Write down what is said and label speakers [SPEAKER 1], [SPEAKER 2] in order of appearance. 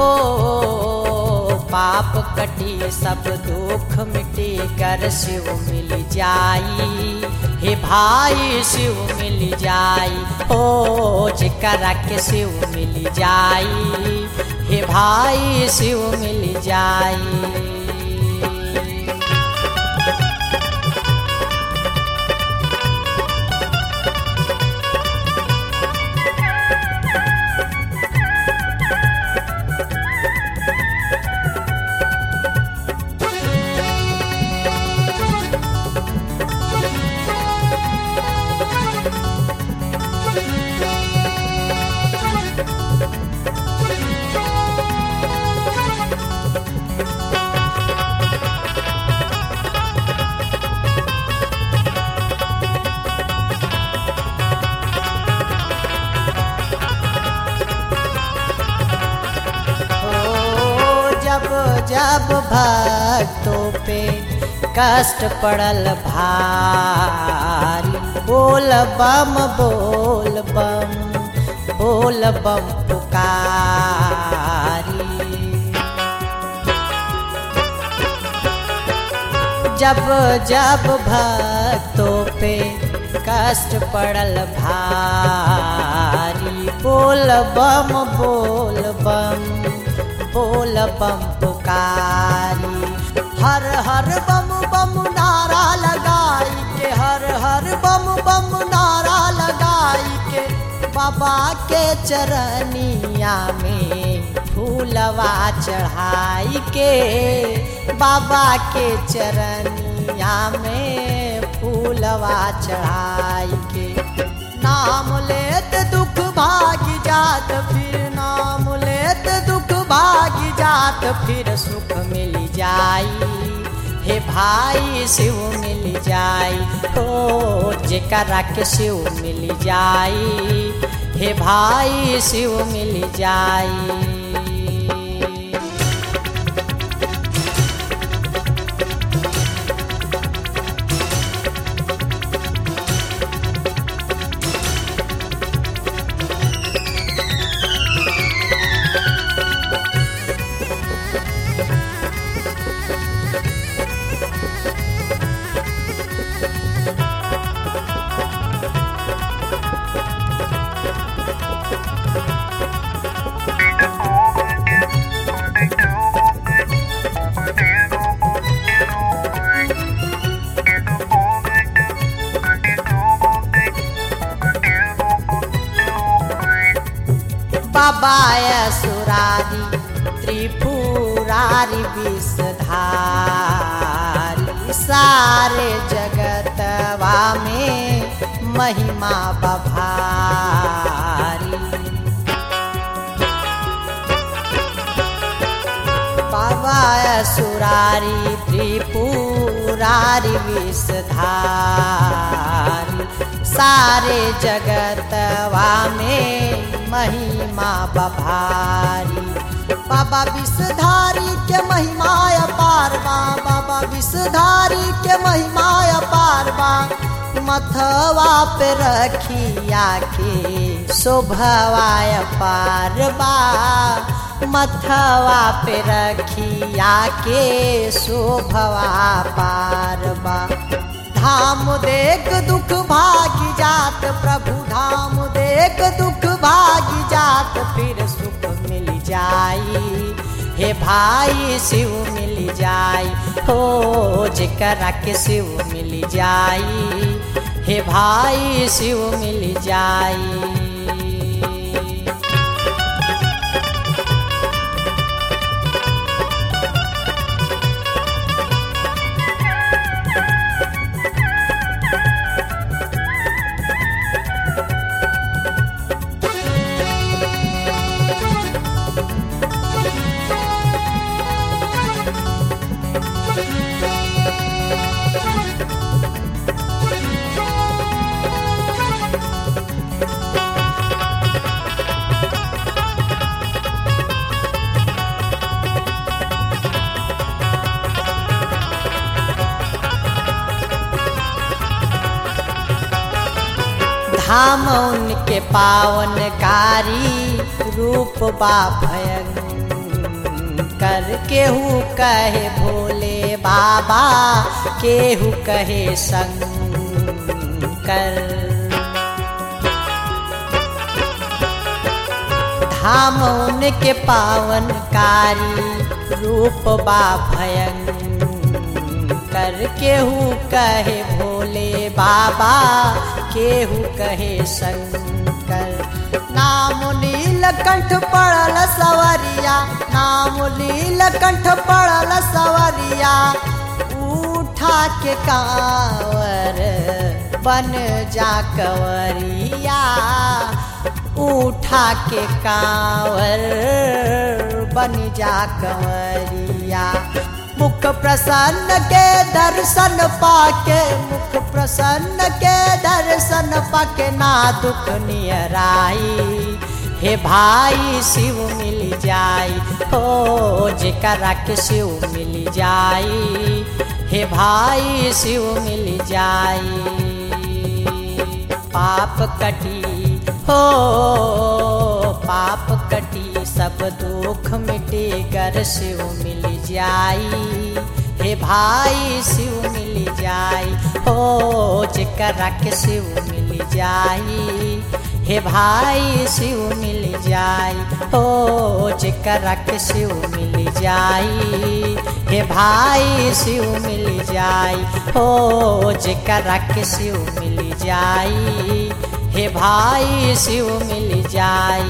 [SPEAKER 1] पाप कटी सब दुख मिटी कर शिव मिल जाई। हे भाई शिव मिल जाई, ओ जेकरा के शिव मिल जाई। हे भाई शिव मिल जाई। जब भक्तों पे कष्ट पड़ल भारी, बोल बम बोल बम बोल बम पुकारी। जब जब भक्तों पे कष्ट पड़ल भारी, बोल बम बोल बम बोल बम पुकारी। हर हर बम बम नारा लगाई के, हर हर बम बम नारा लगाई के, बाबा के चरनिया में फूलवा चढ़ाई के, बाबा के चरनिया में फूलवा चढ़ाई के। नाम लेत दुख भागी जात, फिर नाम लेत दुख भागी जात, फिर सुख मिल जाई। हे भाई शिव मिल जाई, ओ जेकरा के शिव मिल जाई। हे भाई शिव मिल जाई। बाबा असुरारी त्रिपुरारी विषधारी, सारे जगतवा में महिमा बभारी। बाबा असुरारी त्रिपुरारी विषधारी, सारे जगतवा में महिमा बभारी। बाबा विषधारी के महिमा अपार बा, बाबा विषधारी के महिमा अपार बा। मथवा पे रखिया के शोभवा अपार बा, मथवा पे रखिया के शोभवा पार बा। धाम देख दुख भागी जात, प्रभु धाम देख दुख भागी जात, फिर सुख मिल जाई। हे भाई शिव मिल जाई, हो जेकरा के शिव मिल जाई। हे भाई शिव मिल जाई। धाम उनके पावनकारी, रूप बा भयंकर। शंकर केहू कहे भोले बाबा केहू कहे शंकर। धाम उनके पावनकारी रूप बा भयंकर केहू कहे भोले बाबा केहू कहे शंकर। नाम नीलकंठ पड़ल सवरिया नाम नीलकंठ पड़ल सवरिया उठा के कांवर बन जा कंवरिया उठा के कांवर बन जा कंवरिया। मुख प्रसन्न के दर्शन पाके मुख प्रसन्न के दर्शन पाके ना दुख नियराई हे भाई शिव मिल जाई हो जेकरा के शिव मिल जाई हे भाई शिव मिल जाई। पाप कटी हो पाप कटी सब दुख मिटे गर शिव मिल जाई हे भाई शिव मिल जाई हो जेकरा के शिव मिल जाई हे भाई शिव मिल जाई हो जेकरा के शिव मिल जाई हे भाई शिव मिल जाई हो जेकरा के शिव मिल जाई हे भाई शिव मिल जाई।